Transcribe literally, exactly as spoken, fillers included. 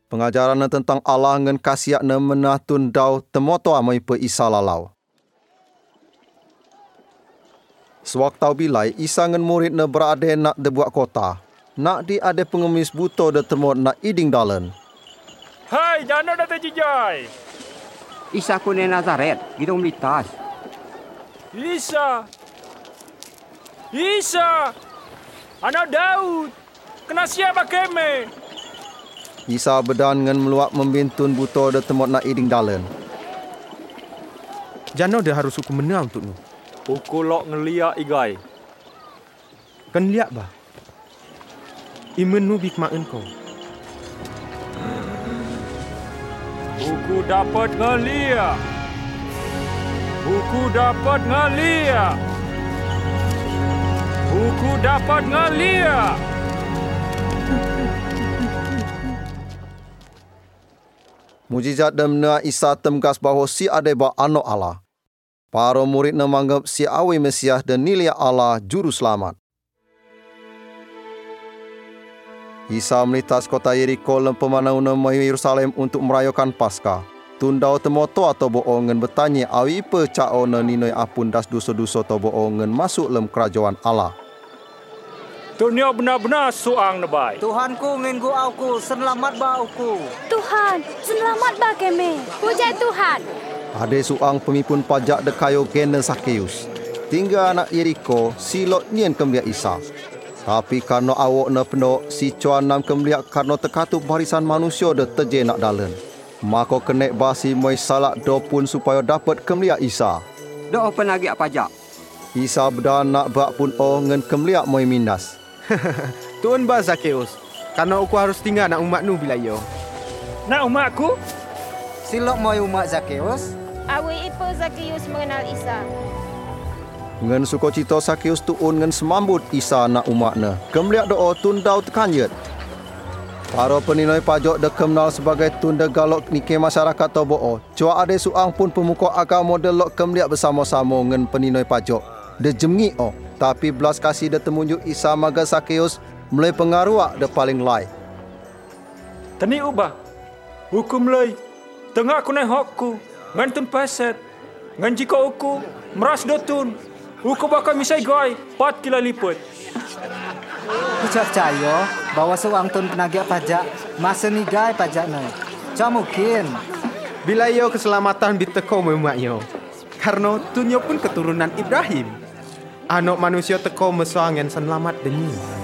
Pengajaran tentang Allah ngan kasiakna menatun dau temoto amai pe Isa lalau. Sewaktau bilai Isa ngan muridna berade nak debuat kota. Nak di ade pengemis buto de temot nak iding dalan. Hai, jana dah terjijai. Isa kune Nazaret, gitu melitas. Isa. Isa. Anak Daud. Kena siapa keme? Isa bedan ngan meluak membintun buto de temot nak iding dalan. Jano dia harus hukum menang untuk nu. Uku lok ngeliak igai. Kan lihat bah. Imen nu bik maan kau. Uku dapat ngeliak. Uku dapat ngeliak. Uku dapat ngeliak. Mujizat demna Isa temgas bahawa si ade ba anak Allah. Para murid na menganggap si awi Mesias dan nilai Allah juru selamat. Isa melitas kota Yeriko lem pemanau nama Yerusalem untuk merayakan Paskah. Tundau temoto atau bohongan bertanya awi pe cao na ninoi apun das dosa-dosa atau bohongan masuk lem kerajaan Allah. Dunia benar-benar suang nebai. Tuhanku ngenggu aku, selamat ba aku. Tuhan, selamat ba kami. Puja Tuhan. Ada suang pemimpin pajak dekayo gena Sakeus. Tinggal anak Yeriko, silot nien kemliak Isa. Tapi karena awak na pendok, si cuan nam kemliak karena terkatup barisan manusia de teje nak dalan. Maka kenek basi moi salak do pun supaya dapat kemliak Isa. Do open lagi apa pajak? Isa berdan nak bak pun oh ngen kemliak moi mindas. Tuan ba Zakeus, karena aku harus tinggal nak umat nu bila yo. Nak umatku? Silok moi umat Zakeus. Awi ipo Zakeus mengenal Isa. Ngen sukacita Sakeus tuun ngen semambut Isa nak umatna. Kemliak doa tundau tekanjet. Para peninoi pajak de kenal sebagai tunda galok nike masyarakat tobo. Cua ade suang pun pemuka agama de lok kemliak bersama-sama ngen peninoi pajak. De jemngi oh, tapi belas kasih de temunjuk Isa maga Sakeus mulai pengaruh de paling lai. Tani ubah. Hukum lei. Tengah aku naik hokku. Ngan tun paset. Ngan jika aku meras dotun. Aku bakal misai gai. Pat kila lipat. Percaya bahwa seorang tun penagih pajak masa ni gai pajak na. Cak mungkin. Bila yo keselamatan biteko umat yo. Karena tunyo pun keturunan Ibrahim. Anak manusia teko mesuangan selamat dengi.